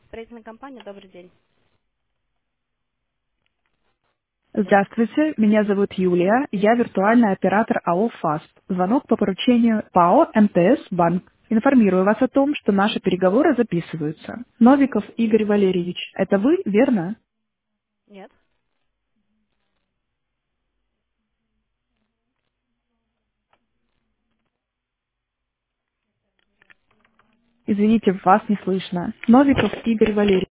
Строительная компания, добрый день. Здравствуйте, меня зовут Юлия, я виртуальный оператор АО «ФАСТ». Звонок по поручению ПАО МТС «Банк». Информирую вас о том, что наши переговоры записываются. Новиков Игорь Валерьевич, это вы, верно? Нет? Извините, вас не слышно. Новиков Игорь Валерьевич.